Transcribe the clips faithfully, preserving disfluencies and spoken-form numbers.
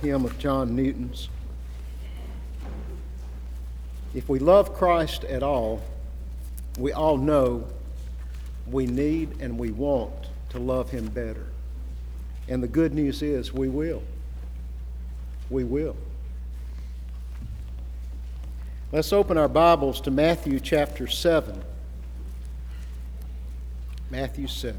hymn of John Newton's. If we love Christ at all, we all know we need and we want to love him better. And the good news is we will. We will. Let's open our Bibles to Matthew chapter seven. Matthew seven.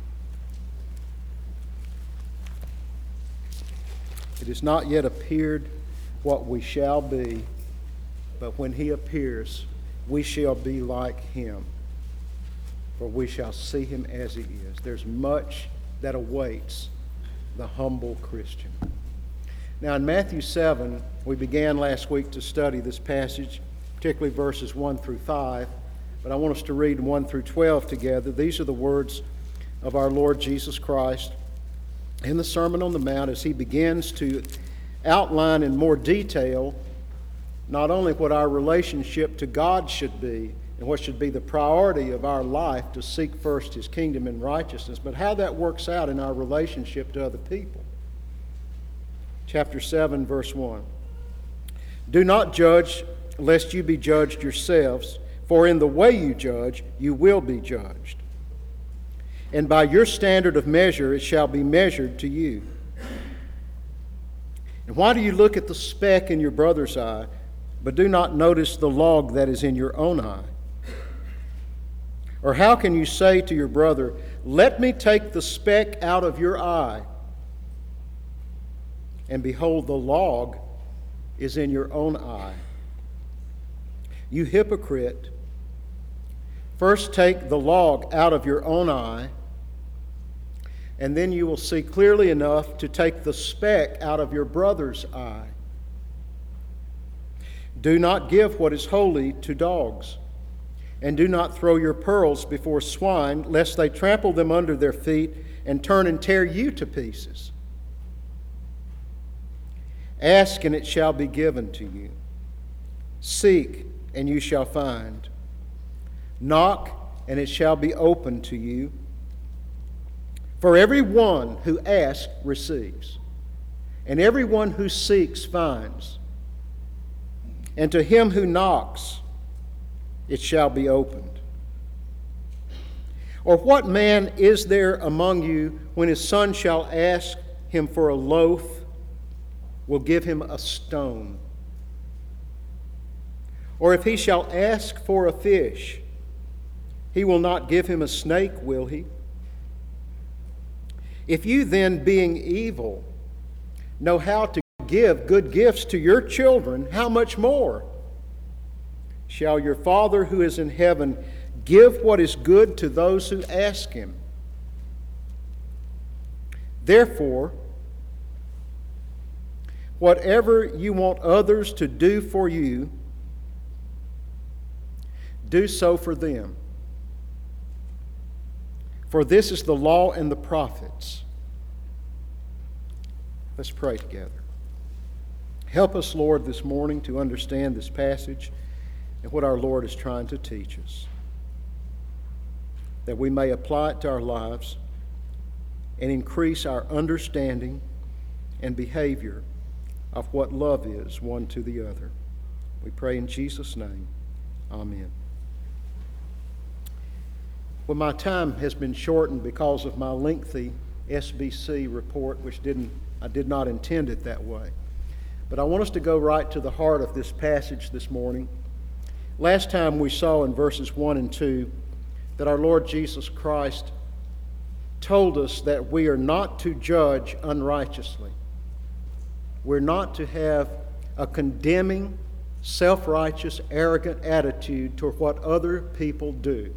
It has not yet appeared what we shall be, but when he appears, we shall be like him, for we shall see him as he is. There's much that awaits the humble Christian. Now in Matthew seven, we began last week to study this passage, particularly verses one through five, but I want us to read one through twelve together. These are the words of our Lord Jesus Christ in the Sermon on the Mount as he begins to outline in more detail not only what our relationship to God should be and what should be the priority of our life to seek first his kingdom and righteousness, but how that works out in our relationship to other people. Chapter seven, verse one. Do not judge, lest you be judged yourselves, for in the way you judge, you will be judged. And by your standard of measure it shall be measured to you. And why do you look at the speck in your brother's eye, but do not notice the log that is in your own eye? Or how can you say to your brother, let me take the speck out of your eye, and behold, the log is in your own eye? You hypocrite, first take the log out of your own eye, and then you will see clearly enough to take the speck out of your brother's eye. Do not give what is holy to dogs, and do not throw your pearls before swine, lest they trample them under their feet and turn and tear you to pieces. Ask, and it shall be given to you. Seek, and you shall find. Knock, and it shall be opened to you. For every one who asks receives, and every one who seeks finds. And to him who knocks, it shall be opened. Or what man is there among you, when his son shall ask him for a loaf, will give him a stone? Or if he shall ask for a fish, he will not give him a snake, will he? If you then, being evil, know how to give good gifts to your children, how much more shall your Father who is in heaven give what is good to those who ask him? Therefore, whatever you want others to do for you, do so for them. For this is the law and the prophets. Let's pray together. Help us, Lord, this morning to understand this passage and what our Lord is trying to teach us, that we may apply it to our lives and increase our understanding and behavior of what love is one to the other. We pray in Jesus' name. Amen. Well, my time has been shortened because of my lengthy S B C report, which didn't I did not intend it that way. But I want us to go right to the heart of this passage this morning. Last time we saw in verses one and two that our Lord Jesus Christ told us that we are not to judge unrighteously. We're not to have a condemning, self-righteous, arrogant attitude toward what other people do.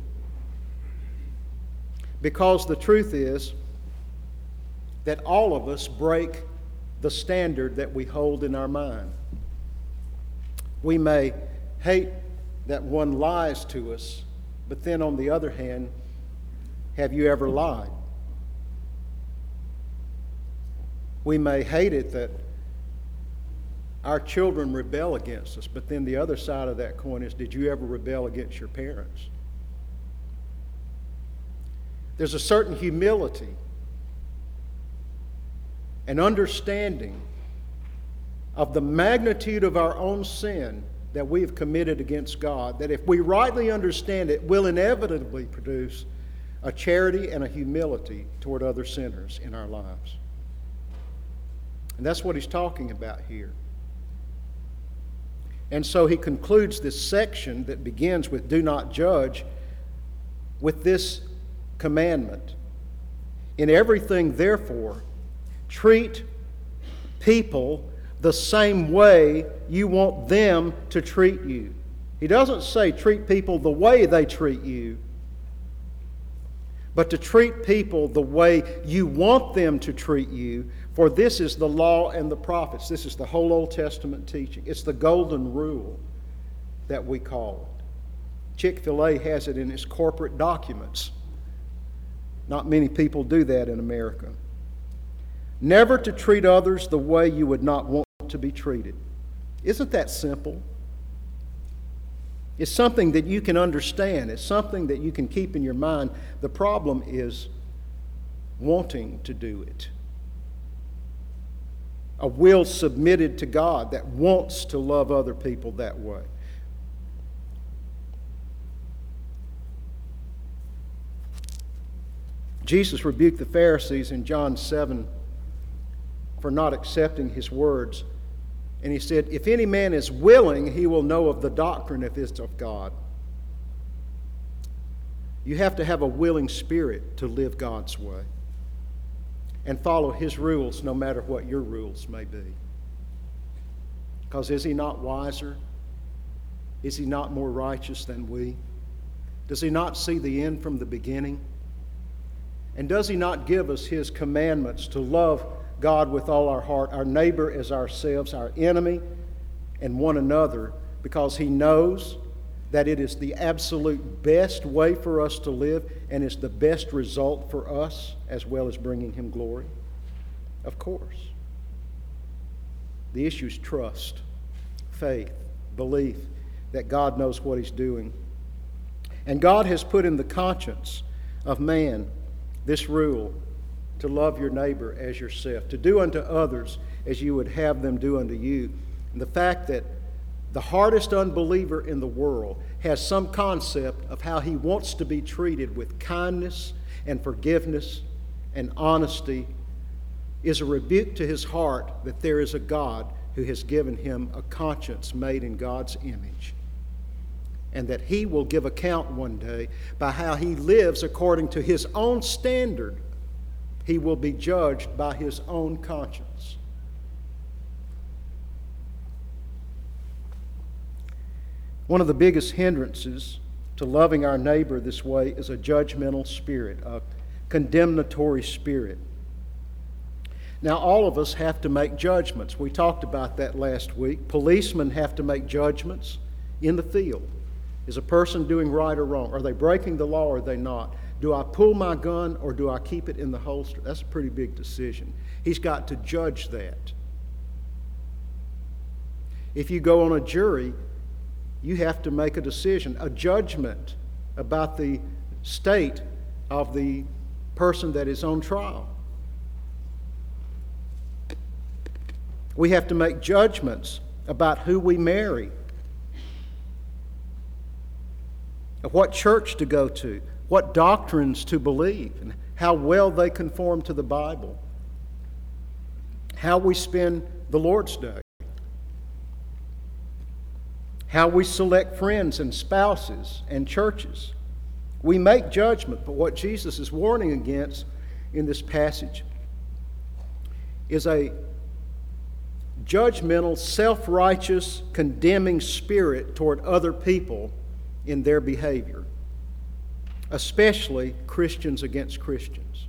Because the truth is that all of us break the standard that we hold in our mind. We may hate that one lies to us, but then on the other hand, have you ever lied? We may hate it that our children rebel against us, but then the other side of that coin is, did you ever rebel against your parents? There's a certain humility and understanding of the magnitude of our own sin that we have committed against God, that if we rightly understand it, will inevitably produce a charity and a humility toward other sinners in our lives. And that's what he's talking about here. And so he concludes this section that begins with "do not judge" with this commandment. In everything, therefore, treat people the same way you want them to treat you. He doesn't say treat people the way they treat you, but to treat people the way you want them to treat you, for this is the law and the prophets. This is the whole Old Testament teaching. It's the golden rule that we call it. Chick-fil-A has it in its corporate documents. Not many people do that in America. Never to treat others the way you would not want to be treated. Isn't that simple? It's something that you can understand. It's something that you can keep in your mind. The problem is wanting to do it. A will submitted to God that wants to love other people that way. Jesus rebuked the Pharisees in John seven for not accepting his words. And he said, if any man is willing, he will know of the doctrine if it's of God. You have to have a willing spirit to live God's way and follow his rules no matter what your rules may be. Because is he not wiser? Is he not more righteous than we? Does he not see the end from the beginning? And does he not give us his commandments to love God with all our heart, our neighbor as ourselves, our enemy, and one another, because he knows that it is the absolute best way for us to live and is the best result for us as well as bringing him glory? Of course. The issue is trust, faith, belief that God knows what he's doing. And God has put in the conscience of man this rule: to love your neighbor as yourself, to do unto others as you would have them do unto you. And the fact that the hardest unbeliever in the world has some concept of how he wants to be treated with kindness and forgiveness and honesty is a rebuke to his heart that there is a God who has given him a conscience made in God's image, and that he will give account one day by how he lives according to his own standard. He will be judged by his own conscience. One of the biggest hindrances to loving our neighbor this way is a judgmental spirit, a condemnatory spirit. Now, all of us have to make judgments. We talked about that last week. Policemen have to make judgments in the field. Is a person doing right or wrong? Are they breaking the law or are they not? Do I pull my gun or do I keep it in the holster? That's a pretty big decision. He's got to judge that. If you go on a jury, you have to make a decision, a judgment about the state of the person that is on trial. We have to make judgments about who we marry, of what church to go to, what doctrines to believe, and how well they conform to the Bible, how we spend the Lord's Day, how we select friends and spouses and churches. We make judgment, but what Jesus is warning against in this passage is a judgmental, self-righteous, condemning spirit toward other people in their behavior, especially Christians against Christians.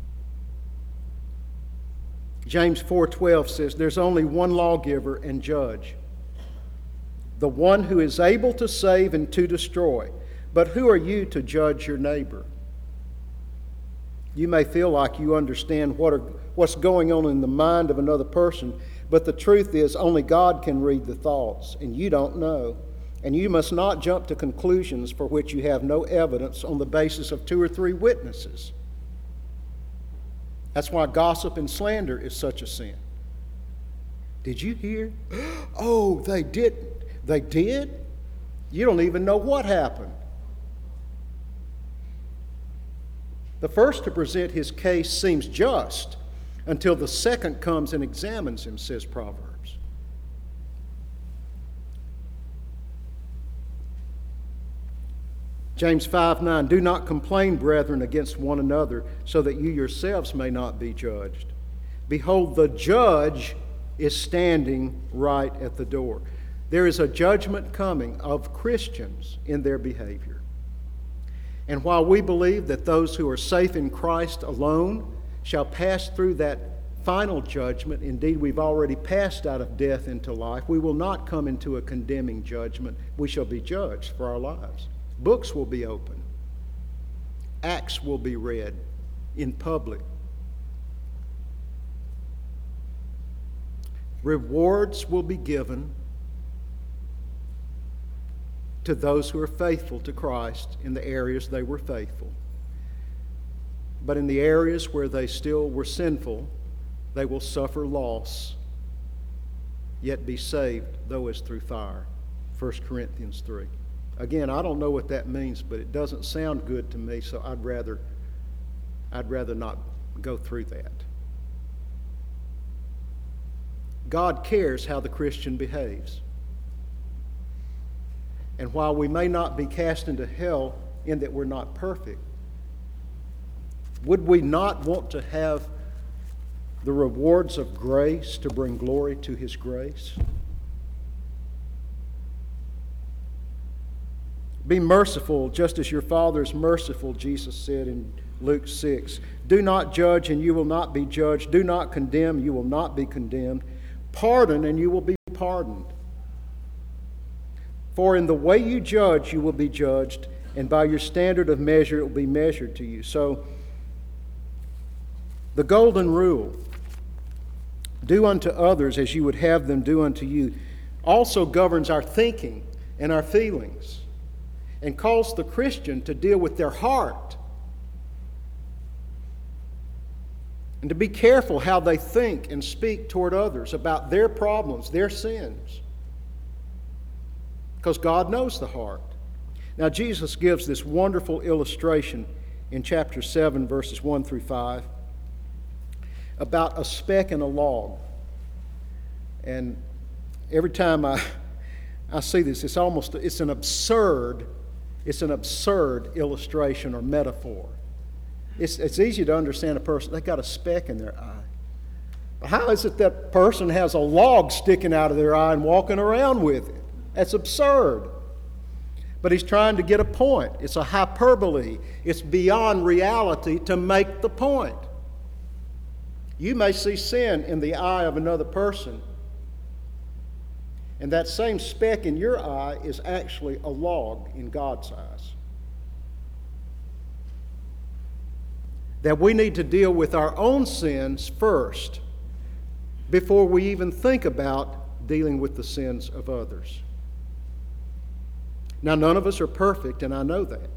James four twelve says, there's only one lawgiver and judge, the one who is able to save and to destroy. But who are you to judge your neighbor? You may feel like you understand what are, what's going on in the mind of another person, but the truth is only God can read the thoughts, and you don't know. And you must not jump to conclusions for which you have no evidence on the basis of two or three witnesses. That's why gossip and slander is such a sin. Did you hear? Oh, they didn't. They did? You don't even know what happened. The first to present his case seems just until the second comes and examines him, says Proverbs. James five nine, do not complain, brethren, against one another, so that you yourselves may not be judged. Behold, the judge is standing right at the door. There is a judgment coming of Christians in their behavior. And while we believe that those who are safe in Christ alone shall pass through that final judgment, indeed we've already passed out of death into life, we will not come into a condemning judgment. We shall be judged for our lives. Books will be opened. Acts will be read in public. Rewards will be given to those who are faithful to Christ in the areas they were faithful. But in the areas where they still were sinful, they will suffer loss, yet be saved, though as through fire. First Corinthians three. Again, I don't know what that means, but it doesn't sound good to me, so I'd rather, I'd rather not go through that. God cares how the Christian behaves. And while we may not be cast into hell in that we're not perfect, would we not want to have the rewards of grace to bring glory to His grace? Be merciful just as your Father is merciful, Jesus said in Luke six. Do not judge and you will not be judged. Do not condemn, you will not be condemned. Pardon and you will be pardoned. For in the way you judge, you will be judged, and by your standard of measure, it will be measured to you. So, the golden rule, do unto others as you would have them do unto you, also governs our thinking and our feelings, and calls the Christian to deal with their heart and to be careful how they think and speak toward others about their problems, their sins, because God knows the heart. Now, Jesus gives this wonderful illustration in chapter seven, verses one through five, about a speck in a log. And every time I, I see this, it's almost, it's an absurd, it's an absurd illustration or metaphor. It's, it's easy to understand a person, they got a speck in their eye. But how is it that person has a log sticking out of their eye and walking around with it? That's absurd. But he's trying to get a point. It's a hyperbole. It's beyond reality to make the point. You may see sin in the eye of another person, and that same speck in your eye is actually a log in God's eyes. That we need to deal with our own sins first before we even think about dealing with the sins of others. Now, none of us are perfect, and I know that.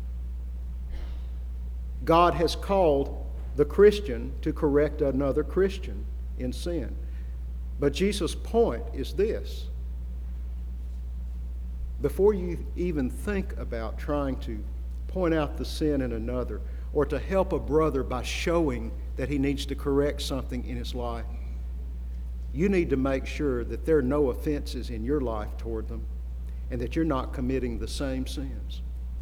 God has called the Christian to correct another Christian in sin. But Jesus' point is this. Before you even think about trying to point out the sin in another or to help a brother by showing that he needs to correct something in his life, you need to make sure that there are no offenses in your life toward them and that you're not committing the same sins.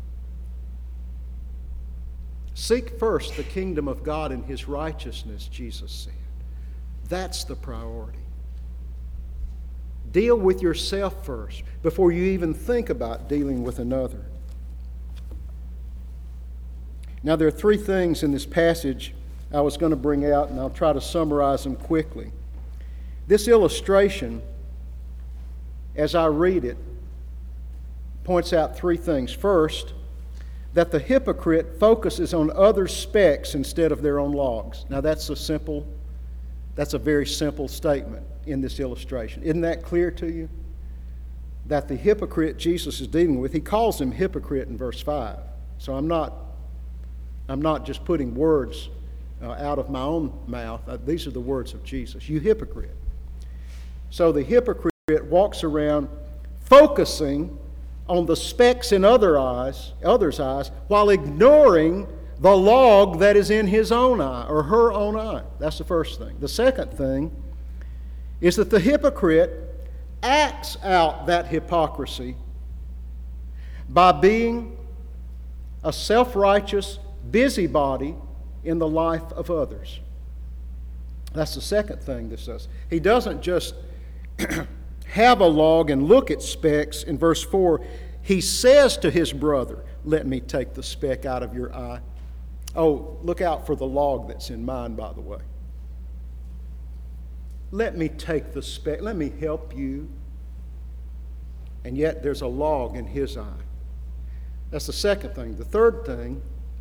Seek first the kingdom of God and His righteousness, Jesus said. That's the priority. Deal with yourself first before you even think about dealing with another. Now, there are three things in this passage I was going to bring out, and I'll try to summarize them quickly. This illustration, as I read it, points out three things. First, that the hypocrite focuses on other specks instead of their own logs. Now, that's a simple, that's a very simple statement in this illustration. Isn't that clear to you? That the hypocrite Jesus is dealing with, he calls him hypocrite in verse five. So I'm not, I'm not just putting words uh, out of my own mouth. Uh, these are the words of Jesus. You hypocrite. So the hypocrite walks around focusing on the specks in other eyes, others' eyes, while ignoring the log that is in his own eye or her own eye. That's the first thing. The second thing is that the hypocrite acts out that hypocrisy by being a self-righteous busybody in the life of others. That's the second thing this does. He doesn't just have a log and look at specks. In verse four, he says to his brother, "Let me take the speck out of your eye." Oh, look out for the log that's in mine, by the way. Let me take the speck. Let me help you. And yet there's a log in his eye. That's the second thing. The third thing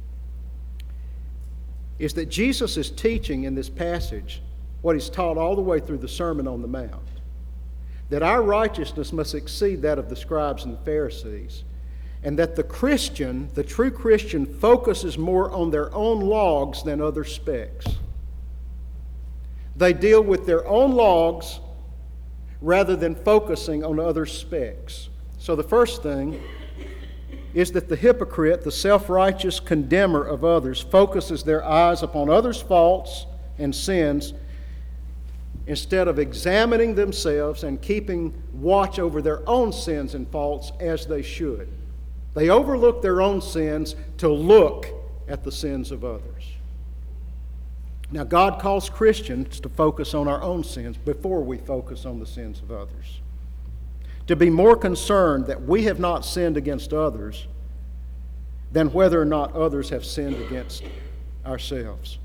is that Jesus is teaching in this passage what he's taught all the way through the Sermon on the Mount, that our righteousness must exceed that of the scribes and the Pharisees, and that the Christian, the true Christian, focuses more on their own logs than other specks. They deal with their own logs rather than focusing on other specks. So the first thing is that the hypocrite, the self-righteous condemner of others, focuses their eyes upon others' faults and sins instead of examining themselves and keeping watch over their own sins and faults as they should. They overlook their own sins to look at the sins of others. Now, God calls Christians to focus on our own sins before we focus on the sins of others. To be more concerned that we have not sinned against others than whether or not others have sinned against ourselves.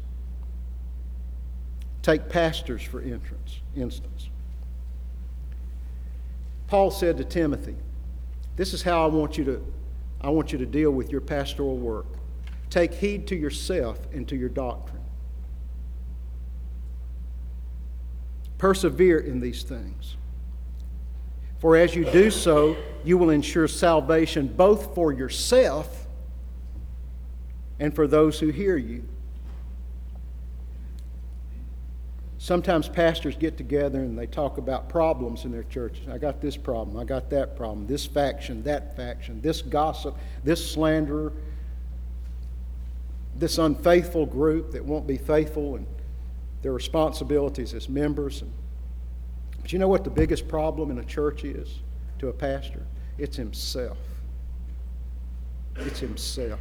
Take pastors, for instance. Paul said to Timothy, "This is how I want you to, I want you to deal with your pastoral work. Take heed to yourself and to your doctrine. Persevere in these things. For as you do so, you will ensure salvation both for yourself and for those who hear you." Sometimes pastors get together and they talk about problems in their churches. I got this problem, I got that problem, this faction, that faction, this gossip, this slanderer, this unfaithful group that won't be faithful in their responsibilities as members. But you know what the biggest problem in a church is to a pastor? It's himself. It's himself.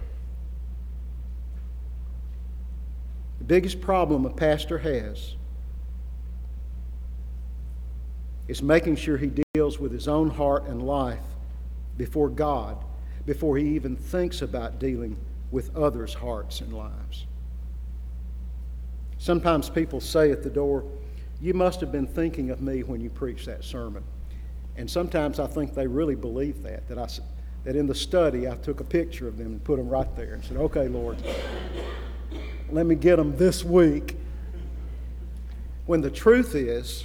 The biggest problem a pastor has is making sure he deals with his own heart and life before God before he even thinks about dealing with others' hearts and lives. Sometimes people say at the door, "You must have been thinking of me when you preached that sermon." And sometimes I think they really believe that, that, I, that in the study I took a picture of them and put them right there and said, "Okay, Lord, let me get them this week." When the truth is,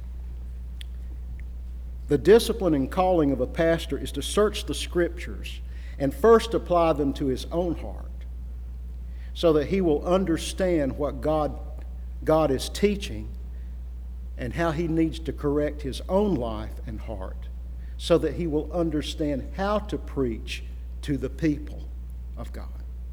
the discipline and calling of a pastor is to search the Scriptures and first apply them to his own heart so that he will understand what God, God is teaching and how he needs to correct his own life and heart so that he will understand how to preach to the people of God.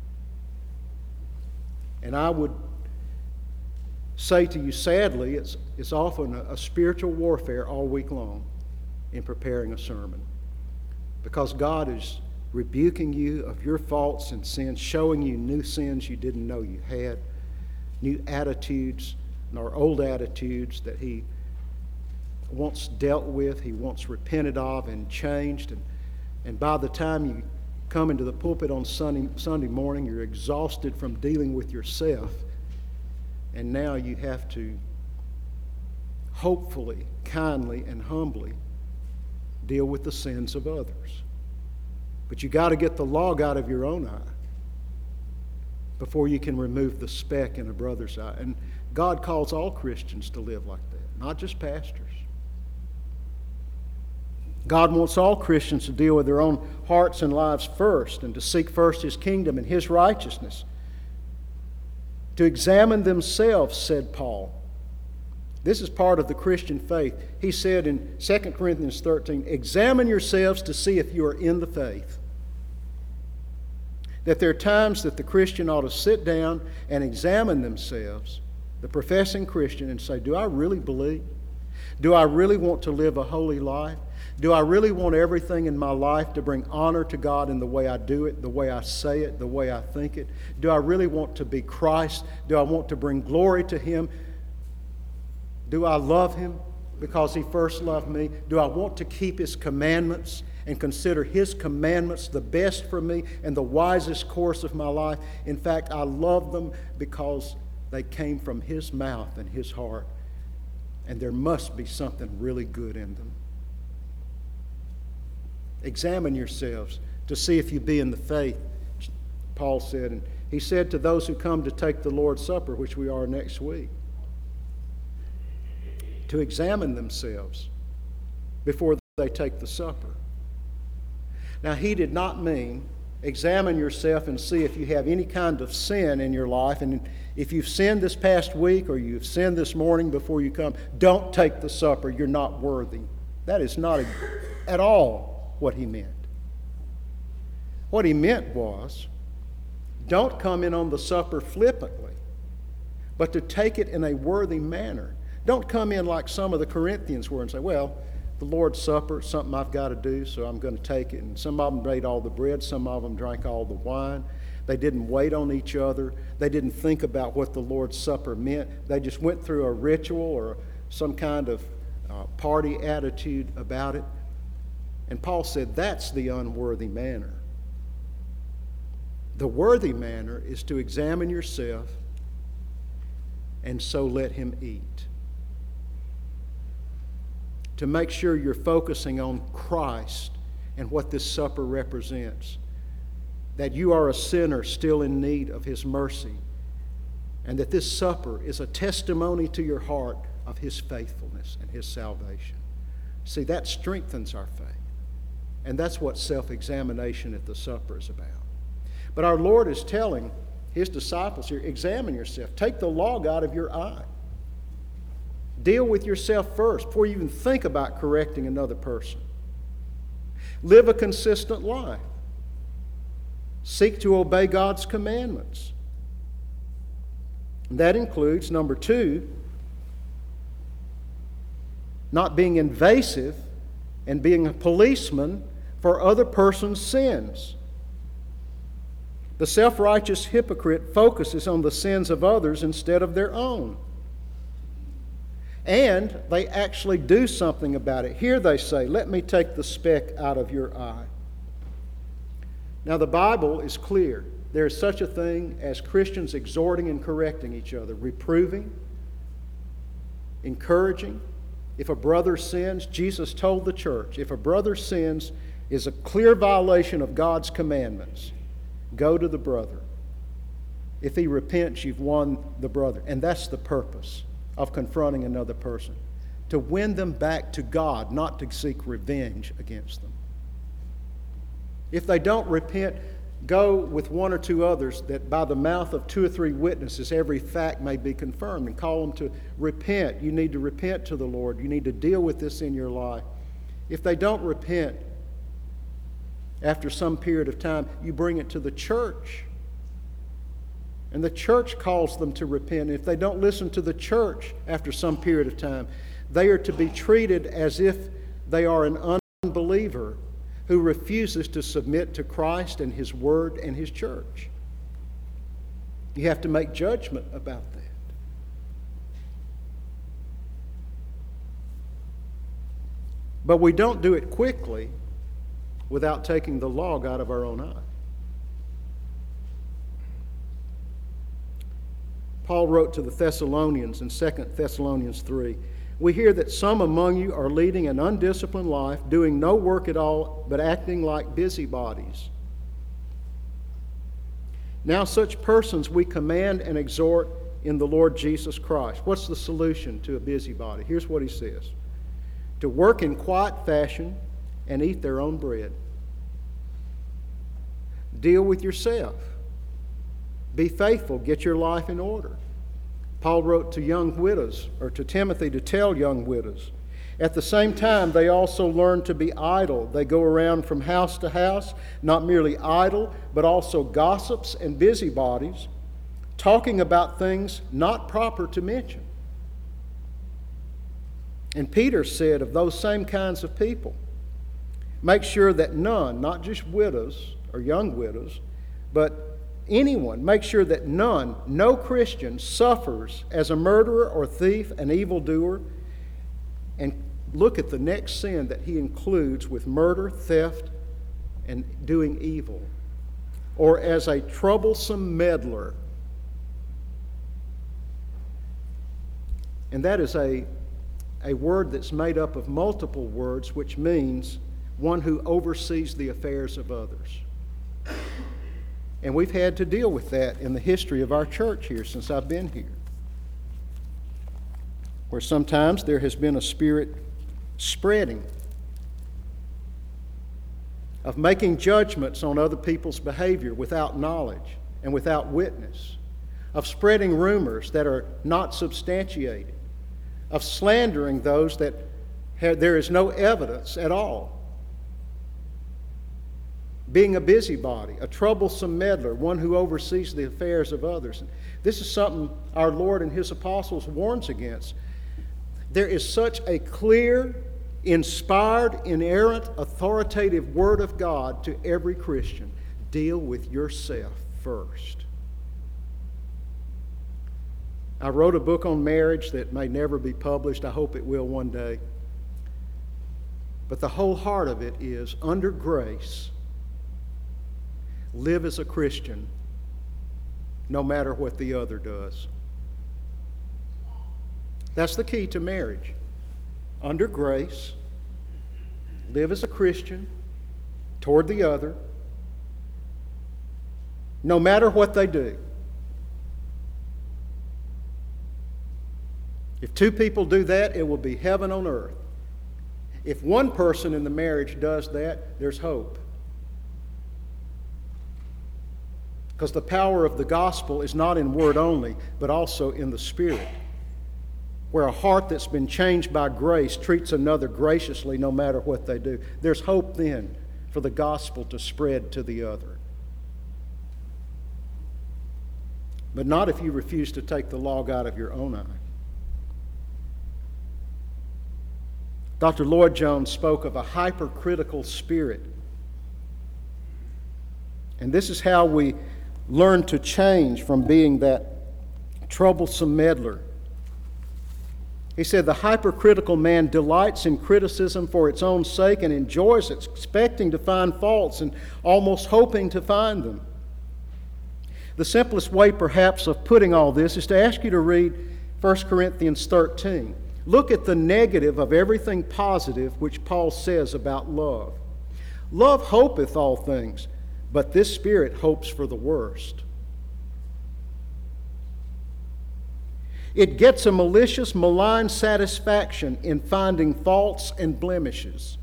And I would say to you, sadly, it's, it's often a, a spiritual warfare all week long in preparing a sermon, because God is rebuking you of your faults and sins, showing you new sins you didn't know you had, new attitudes or old attitudes that he once dealt with, he once repented of and changed. And, and by the time you come into the pulpit on Sunday, Sunday morning, you're exhausted from dealing with yourself. And now you have to hopefully, kindly, and humbly deal with the sins of others. But you got to get the log out of your own eye before you can remove the speck in a brother's eye. And God calls all Christians to live like that, not just pastors. God wants all Christians to deal with their own hearts and lives first and to seek first His kingdom and His righteousness. To examine themselves, said Paul, This is part of the Christian faith. He said in Second Corinthians thirteen, examine yourselves to see if you are in the faith. That there are times that the Christian ought to sit down and examine themselves, the professing Christian, and say, do I really believe? Do I really want to live a holy life? Do I really want everything in my life to bring honor to God in the way I do it, the way I say it, the way I think it? Do I really want to be Christ? Do I want to bring glory to Him? Do I love Him because He first loved me? Do I want to keep His commandments and consider His commandments the best for me and the wisest course of my life? In fact, I love them because they came from His mouth and His heart, and there must be something really good in them. Examine yourselves to see if you be in the faith, Paul said. And he said to those who come to take the Lord's Supper, which we are next week, to examine themselves before they take the supper. Now, he did not mean examine yourself and see if you have any kind of sin in your life. And if you've sinned this past week or you've sinned this morning before you come, don't take the supper. You're not worthy. That is not a, at all what he meant. What he meant was, don't come in on the supper flippantly, but to take it in a worthy manner. Don't come in like some of the Corinthians were and say, well, the Lord's Supper, something I've got to do, so I'm going to take it. And some of them ate all the bread, some of them drank all the wine. They didn't wait on each other. They didn't think about what the Lord's Supper meant. They just went through a ritual or some kind of uh, party attitude about it. And Paul said that's the unworthy manner. The worthy manner is to examine yourself and so let Him eat. To make sure you're focusing on Christ and what this supper represents. That you are a sinner still in need of His mercy. And that this supper is a testimony to your heart of His faithfulness and His salvation. See, that strengthens our faith. And that's what self-examination at the supper is about. But our Lord is telling His disciples here, examine yourself. Take the log out of your eye. Deal with yourself first before you even think about correcting another person. Live a consistent life. Seek to obey God's commandments. And that includes, number two, not being invasive and being a policeman for other person's sins. The self-righteous hypocrite focuses on the sins of others instead of their own. And they actually do something about it. Here they say, let me take the speck out of your eye. Now the Bible is clear. There is such a thing as Christians exhorting and correcting each other, reproving, encouraging. If a brother sins, Jesus told the church, if a brother sins, is a clear violation of God's commandments, go to the brother. If he repents, you've won the brother. And that's the purpose of confronting another person, to win them back to God, not to seek revenge against them. If they don't repent, go with one or two others, that by the mouth of two or three witnesses every fact may be confirmed, and call them to repent. You need to repent to the Lord. You need to deal with this in your life. If they don't repent after some period of time, you bring it to the church. And the church calls them to repent. If they don't listen to the church after some period of time, they are to be treated as if they are an unbeliever who refuses to submit to Christ and His Word and His church. You have to make judgment about that. But we don't do it quickly without taking the log out of our own eye. Paul wrote to the Thessalonians in Second Thessalonians three, we hear that some among you are leading an undisciplined life, doing no work at all, but acting like busybodies. Now such persons we command and exhort in the Lord Jesus Christ. What's the solution to a busybody? Here's what he says. To work in quiet fashion and eat their own bread. Deal with yourself. Be faithful. Get your life in order. Paul wrote to young widows, or to Timothy to tell young widows. At the same time, they also learn to be idle. They go around from house to house, not merely idle, but also gossips and busybodies, talking about things not proper to mention. And Peter said of those same kinds of people, make sure that none, not just widows or young widows, but anyone, make sure that none, no Christian, suffers as a murderer or thief, an evildoer. And look at the next sin that he includes with murder, theft, and doing evil. Or as a troublesome meddler. And that is a, a word that's made up of multiple words, which means one who oversees the affairs of others. And we've had to deal with that in the history of our church here since I've been here, where sometimes there has been a spirit spreading of making judgments on other people's behavior without knowledge and without witness, of spreading rumors that are not substantiated, of slandering those that have, there is no evidence at all. Being a busybody, a troublesome meddler, one who oversees the affairs of others. This is something our Lord and His apostles warns against. There is such a clear, inspired, inerrant, authoritative Word of God to every Christian. Deal with yourself first. I wrote a book on marriage that may never be published. I hope it will one day. But the whole heart of it is, under grace, live as a Christian no matter what the other does. That's the key to marriage. Under grace, live as a Christian toward the other no matter what they do. If two people do that, it will be heaven on earth. If one person in the marriage does that, there's hope. Because the power of the gospel is not in word only, but also in the Spirit, where a heart that's been changed by grace treats another graciously no matter what they do. There's hope then for the gospel to spread to the other. But not if you refuse to take the log out of your own eye. Doctor Lloyd Jones spoke of a hypercritical spirit. And this is how we learn to change from being that troublesome meddler. He said, the hypercritical man delights in criticism for its own sake and enjoys it, expecting to find faults and almost hoping to find them. The simplest way, perhaps, of putting all this is to ask you to read First Corinthians thirteen. Look at the negative of everything positive which Paul says about love. Love hopeth all things, but this spirit hopes for the worst. It gets a malicious, malign satisfaction in finding faults and blemishes.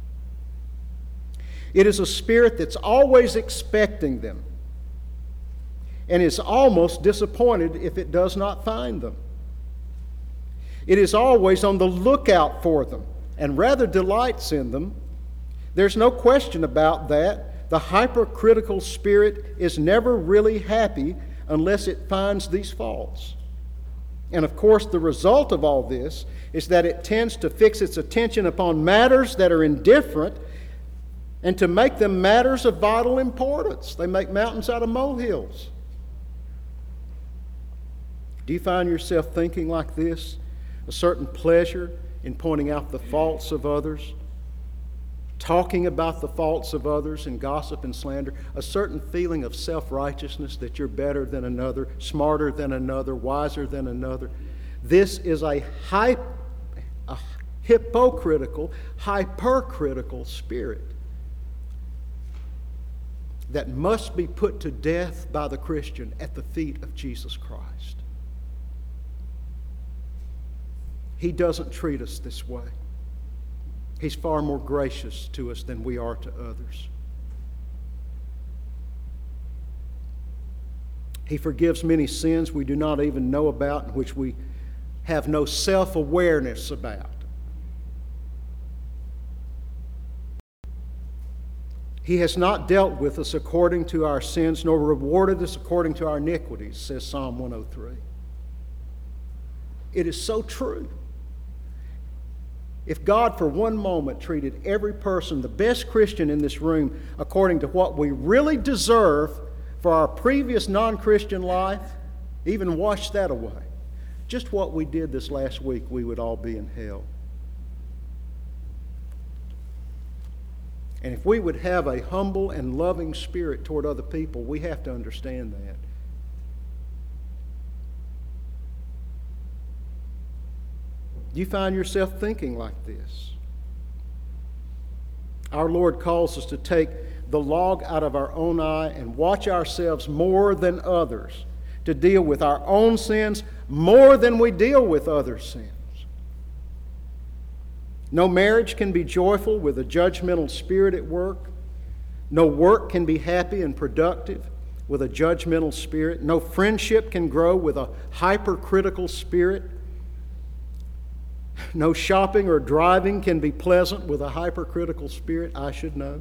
It is a spirit that's always expecting them and is almost disappointed if it does not find them. It is always on the lookout for them and rather delights in them. There's no question about that. The hypercritical spirit is never really happy unless it finds these faults. And of course, the result of all this is that it tends to fix its attention upon matters that are indifferent and to make them matters of vital importance. They make mountains out of molehills. Do you find yourself thinking like this? A certain pleasure in pointing out the faults of others, talking about the faults of others in gossip and slander, a certain feeling of self-righteousness that you're better than another, smarter than another, wiser than another. This is a, hy- a hypocritical, hypercritical spirit that must be put to death by the Christian at the feet of Jesus Christ. He doesn't treat us this way. He's far more gracious to us than we are to others. He forgives many sins we do not even know about and which we have no self-awareness about. He has not dealt with us according to our sins, nor rewarded us according to our iniquities, says Psalm one oh three. It is so true. If God for one moment treated every person, the best Christian in this room, according to what we really deserve for our previous non-Christian life, even washed that away, just what we did this last week, we would all be in hell. And if we would have a humble and loving spirit toward other people, we have to understand that. You find yourself thinking like this. Our Lord calls us to take the log out of our own eye and watch ourselves more than others, to deal with our own sins more than we deal with other sins. No marriage can be joyful with a judgmental spirit at work. No work can be happy and productive with a judgmental spirit. No friendship can grow with a hypercritical spirit. No shopping or driving can be pleasant with a hypercritical spirit. I should know.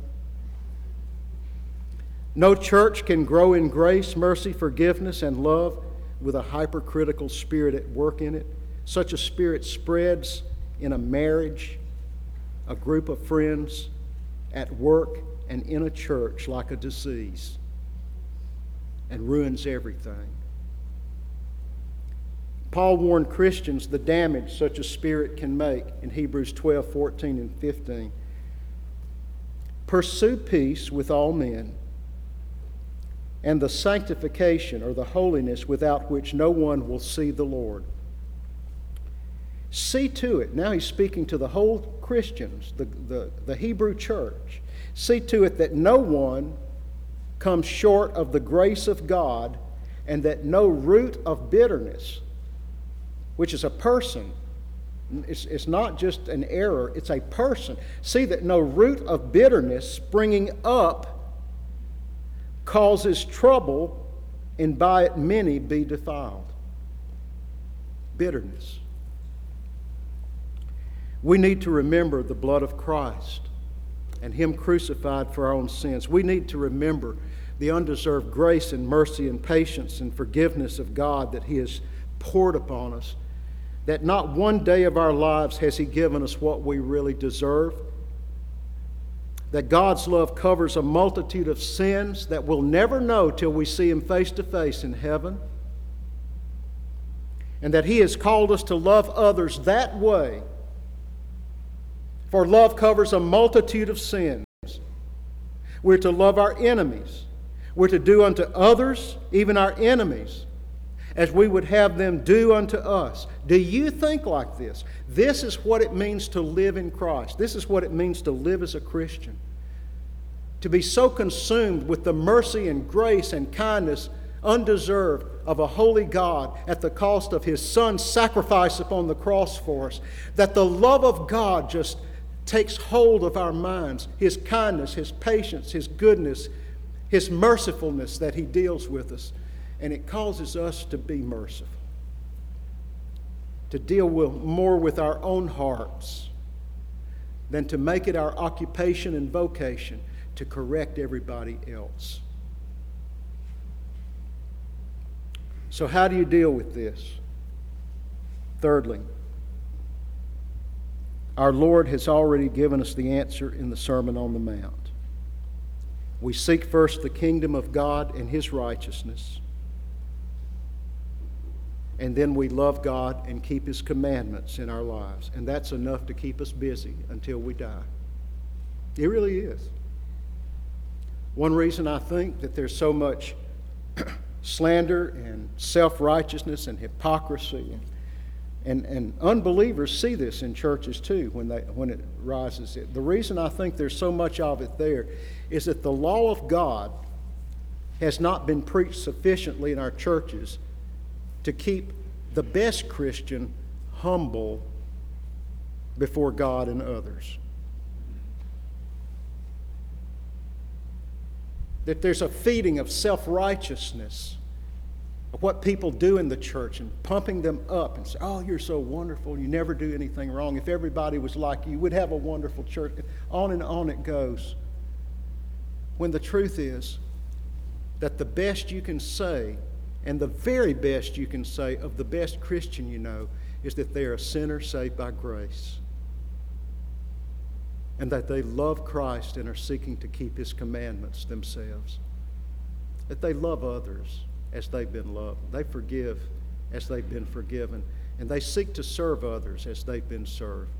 No church can grow in grace, mercy, forgiveness, and love with a hypercritical spirit at work in it. Such a spirit spreads in a marriage, a group of friends, at work, and in a church like a disease, and ruins everything. Paul warned Christians the damage such a spirit can make in Hebrews twelve, fourteen, and fifteen. Pursue peace with all men, and the sanctification or the holiness without which no one will see the Lord. See to it, now he's speaking to the whole Christians, the, the, the Hebrew church. See to it that no one comes short of the grace of God, and that no root of bitterness, which is a person, it's, it's not just an error, it's a person. See that no root of bitterness springing up causes trouble, and by it many be defiled. Bitterness. We need to remember the blood of Christ and Him crucified for our own sins. We need to remember the undeserved grace and mercy and patience and forgiveness of God that He has poured upon us, that not one day of our lives has He given us what we really deserve, that God's love covers a multitude of sins that we'll never know till we see Him face to face in heaven, and that He has called us to love others that way. For love covers a multitude of sins. We're to love our enemies. We're to do unto others, even our enemies, as we would have them do unto us. Do you think like this? This is what it means to live in Christ. This is what it means to live as a Christian. To be so consumed with the mercy and grace and kindness undeserved of a holy God at the cost of His Son's sacrifice upon the cross for us, that the love of God just takes hold of our minds, His kindness, His patience, His goodness, His mercifulness that He deals with us. And it causes us to be merciful, to deal with, more with our own hearts than to make it our occupation and vocation to correct everybody else. So how do you deal with this? Thirdly, our Lord has already given us the answer in the Sermon on the Mount. We seek first the kingdom of God and His righteousness, and then we love God and keep His commandments in our lives. And that's enough to keep us busy until we die. It really is. One reason I think that there's so much slander and self-righteousness and hypocrisy, and, and, and unbelievers see this in churches too when, they, when it rises. The reason I think there's so much of it there is that the law of God has not been preached sufficiently in our churches to keep the best Christian humble before God and others. That there's a feeding of self-righteousness of what people do in the church and pumping them up and say, oh, you're so wonderful, you never do anything wrong. If everybody was like you, we'd have a wonderful church. On and on it goes. When the truth is that the best you can say, and the very best you can say of the best Christian you know, is that they are a sinner saved by grace. And that they love Christ and are seeking to keep His commandments themselves. That they love others as they've been loved. They forgive as they've been forgiven. And they seek to serve others as they've been served.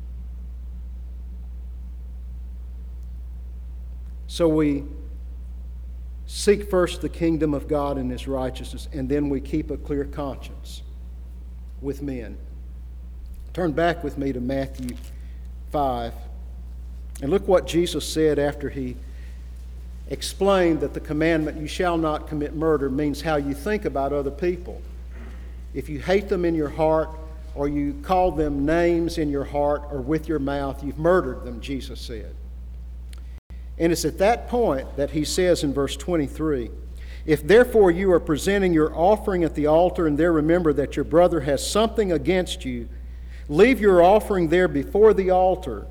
So we seek first the kingdom of God and His righteousness, and then we keep a clear conscience with men. Turn back with me to Matthew five. And look what Jesus said after He explained that the commandment, you shall not commit murder, means how you think about other people. If you hate them in your heart, or you call them names in your heart or with your mouth, you've murdered them, Jesus said. And it's at that point that He says in verse twenty-three, if therefore you are presenting your offering at the altar and there remember that your brother has something against you, leave your offering there before the altar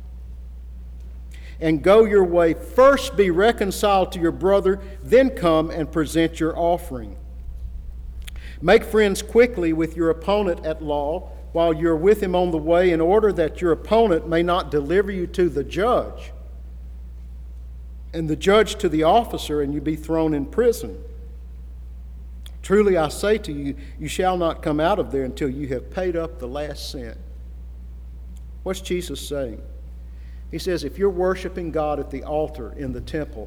and go your way. First be reconciled to your brother, then come and present your offering. Make friends quickly with your opponent at law while you're with him on the way, in order that your opponent may not deliver you to the judge, and the judge to the officer, and you be thrown in prison. Truly I say to you, you shall not come out of there until you have paid up the last cent. What's Jesus saying? He says, if you're worshiping God at the altar in the temple,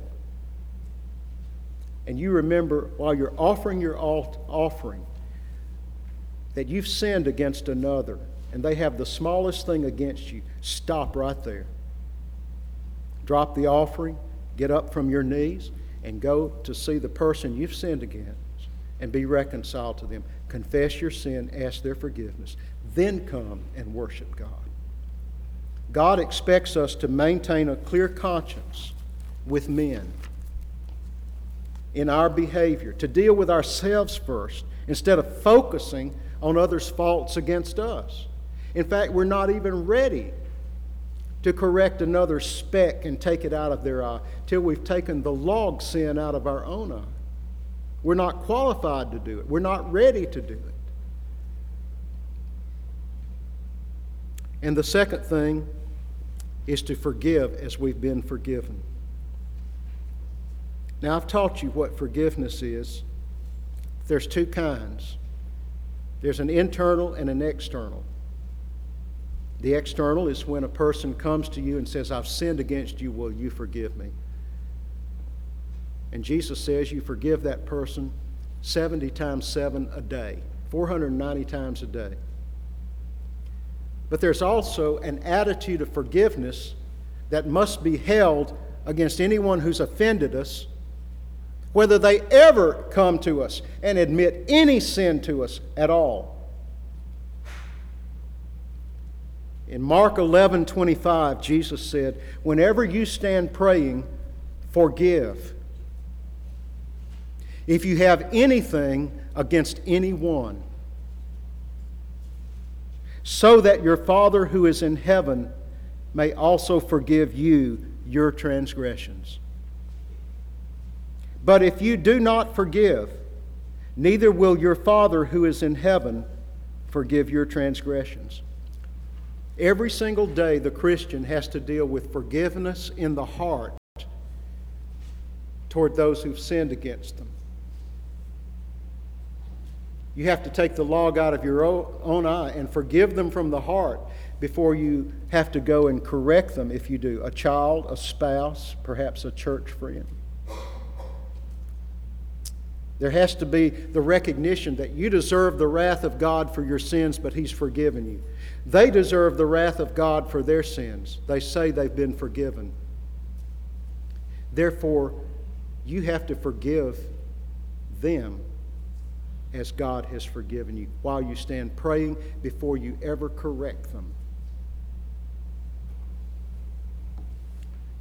and you remember while you're offering your offering that you've sinned against another, and they have the smallest thing against you, stop right there. Drop the offering, get up from your knees, and go to see the person you've sinned against and be reconciled to them. Confess your sin, ask their forgiveness, then come and worship God. God expects us to maintain a clear conscience with men in our behavior, to deal with ourselves first instead of focusing on others' faults against us. In fact, we're not even ready to correct another's speck and take it out of their eye till we've taken the log sin out of our own eye. We're not qualified to do it. We're not ready to do it. And the second thing is to forgive as we've been forgiven. Now, I've taught you what forgiveness is. There's two kinds. There's an internal and an external. The external is when a person comes to you and says, I've sinned against you, will you forgive me? And Jesus says you forgive that person seventy times seven a day, four hundred ninety times a day. But there's also an attitude of forgiveness that must be held against anyone who's offended us, whether they ever come to us and admit any sin to us at all. In Mark eleven twenty-five, Jesus said, whenever you stand praying, forgive if you have anything against anyone, so that your Father who is in heaven may also forgive you your transgressions. But if you do not forgive, neither will your Father who is in heaven forgive your transgressions. Every single day, the Christian has to deal with forgiveness in the heart toward those who've sinned against them. You have to take the log out of your own eye and forgive them from the heart before you have to go and correct them if you do. A child, a spouse, perhaps a church friend. There has to be the recognition that you deserve the wrath of God for your sins, but He's forgiven you. They deserve the wrath of God for their sins. They say they've been forgiven. Therefore, you have to forgive them as God has forgiven you while you stand praying before you ever correct them.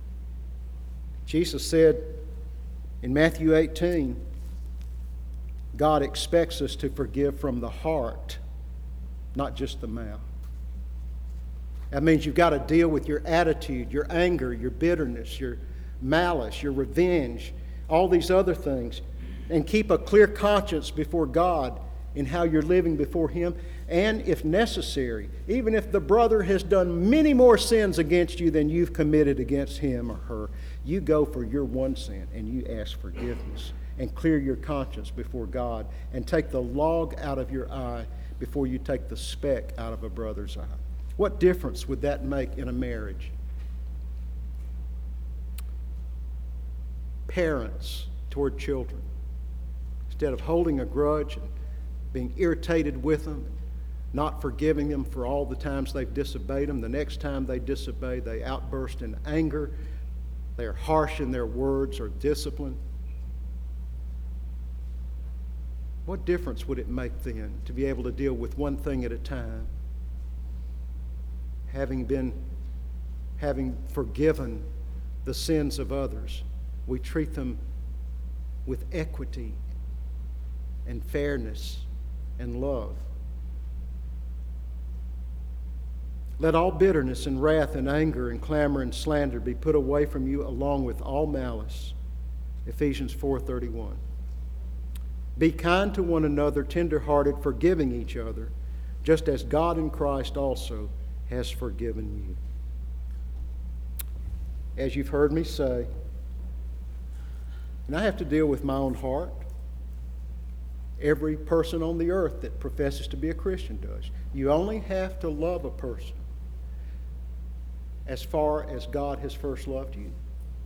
Jesus said in Matthew eighteen, God expects us to forgive from the heart, not just the mouth. That means you've got to deal with your attitude, your anger, your bitterness, your malice, your revenge, all these other things, and keep a clear conscience before God in how you're living before Him. And if necessary, even if the brother has done many more sins against you than you've committed against him or her, you go for your one sin and you ask forgiveness and clear your conscience before God and take the log out of your eye before you take the speck out of a brother's eye. What difference would that make in a marriage? Parents toward children, instead of holding a grudge and being irritated with them, not forgiving them for all the times they've disobeyed them, the next time they disobey, they outburst in anger. They are harsh in their words or discipline. What difference would it make then to be able to deal with one thing at a time? Having been, having forgiven the sins of others, we treat them with equity and fairness and love. Let all bitterness and wrath and anger and clamor and slander be put away from you along with all malice. Ephesians four thirty-one. Be kind to one another, tender-hearted, forgiving each other, just as God in Christ also has forgiven you. As you've heard me say, and I have to deal with my own heart. Every person on the earth that professes to be a Christian does. You only have to love a person as far as God has first loved you.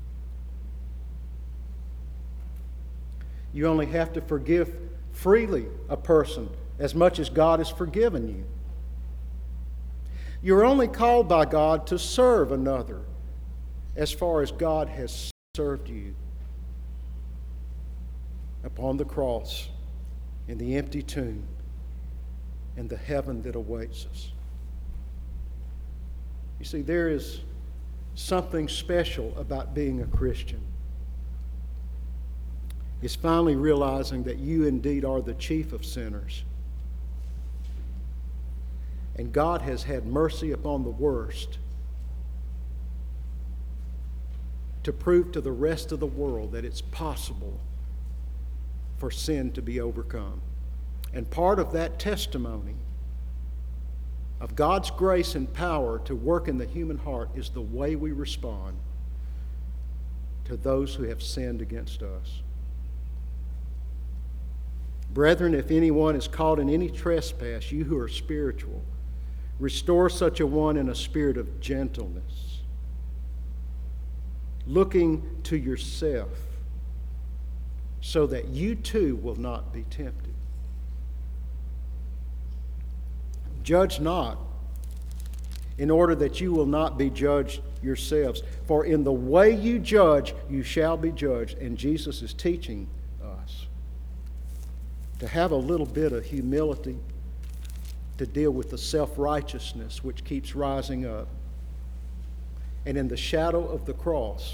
You only have to forgive freely a person as much as God has forgiven you. You're only called by God to serve another as far as God has served you upon the cross, in the empty tomb, and the heaven that awaits us. You see, there is something special about being a Christian. It's finally realizing that you indeed are the chief of sinners. And God has had mercy upon the worst to prove to the rest of the world that it's possible for sin to be overcome. And part of that testimony of God's grace and power to work in the human heart is the way we respond to those who have sinned against us. Brethren, if anyone is caught in any trespass, you who are spiritual, restore such a one in a spirit of gentleness, looking to yourself, so that you too will not be tempted. Judge not, in order that you will not be judged yourselves. For in the way you judge, you shall be judged. And Jesus is teaching us to have a little bit of humility to deal with the self-righteousness which keeps rising up. And in the shadow of the cross,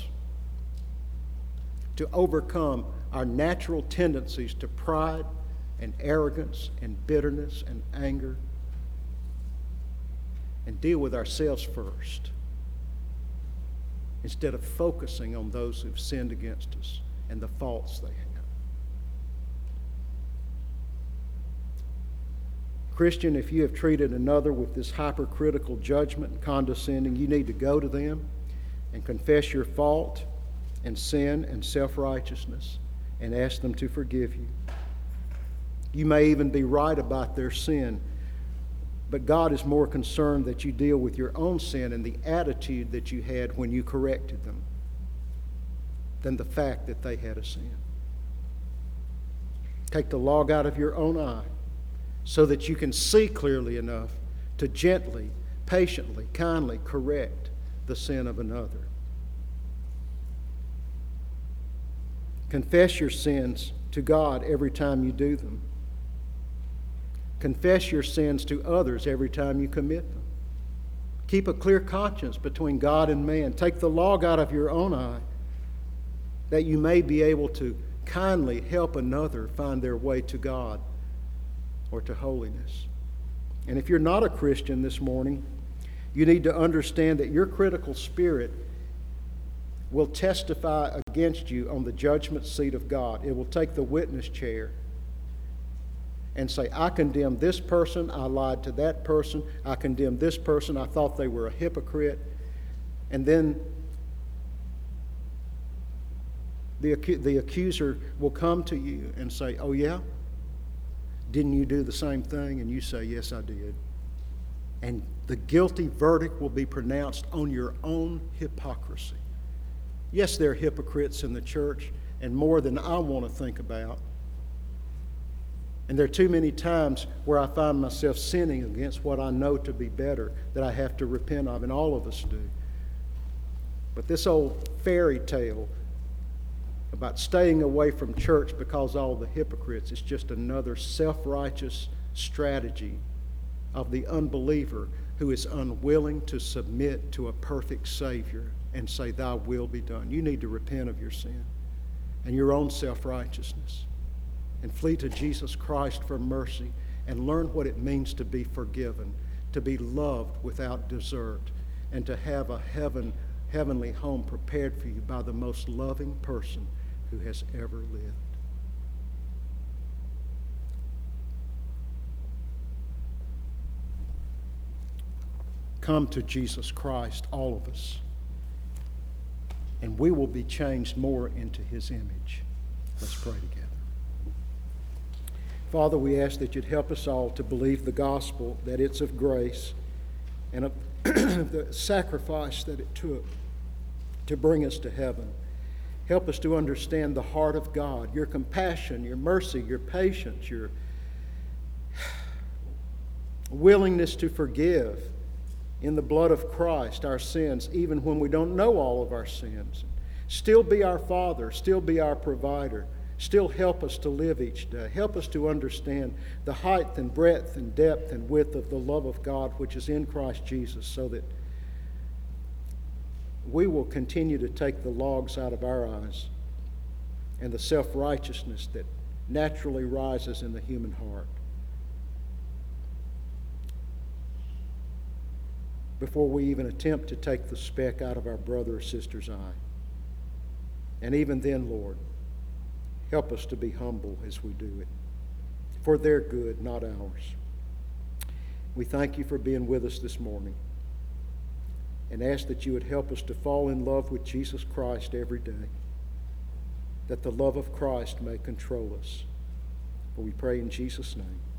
to overcome our natural tendencies to pride and arrogance and bitterness and anger, and deal with ourselves first instead of focusing on those who've sinned against us and the faults they have. Christian, if you have treated another with this hypercritical judgment and condescending, you need to go to them and confess your fault and sin and self-righteousness and ask them to forgive you. You may even be right about their sin, but God is more concerned that you deal with your own sin and the attitude that you had when you corrected them than the fact that they had a sin. Take the log out of your own eye so that you can see clearly enough to gently, patiently, kindly correct the sin of another. Confess your sins to God every time you do them. Confess your sins to others every time you commit them. Keep a clear conscience between God and man. Take the log out of your own eye that you may be able to kindly help another find their way to God or to holiness. And if you're not a Christian this morning, you need to understand that your critical spirit will testify against you on the judgment seat of God. It will take the witness chair and say, I condemn this person, I lied to that person, I condemn this person, I thought they were a hypocrite. And then the, the accuser will come to you and say, oh yeah? Didn't you do the same thing? And you say, yes, I did. And the guilty verdict will be pronounced on your own hypocrisy. Yes, there are hypocrites in the church, and more than I want to think about. And there are too many times where I find myself sinning against what I know to be better that I have to repent of, and all of us do. But this old fairy tale about staying away from church because of all the hypocrites is just another self-righteous strategy of the unbeliever who is unwilling to submit to a perfect Savior and say, thy will be done. You need to repent of your sin and your own self-righteousness and flee to Jesus Christ for mercy and learn what it means to be forgiven, to be loved without desert, and to have a heaven, heavenly home prepared for you by the most loving person who has ever lived. Come to Jesus Christ, all of us, and we will be changed more into His image. Let's pray together. Father, we ask that you'd help us all to believe the gospel, that it's of grace, and of the sacrifice that it took to bring us to heaven. Help us to understand the heart of God, your compassion, your mercy, your patience, your willingness to forgive in the blood of Christ our sins, even when we don't know all of our sins. Still be our Father, still be our provider, still help us to live each day. Help us to understand the height and breadth and depth and width of the love of God which is in Christ Jesus, so that we will continue to take the logs out of our eyes and the self-righteousness that naturally rises in the human heart before we even attempt to take the speck out of our brother or sister's eye. And even then, Lord, help us to be humble as we do it, for their good, not ours. We thank you for being with us this morning, and ask that you would help us to fall in love with Jesus Christ every day, that the love of Christ may control us. For we pray in Jesus' name.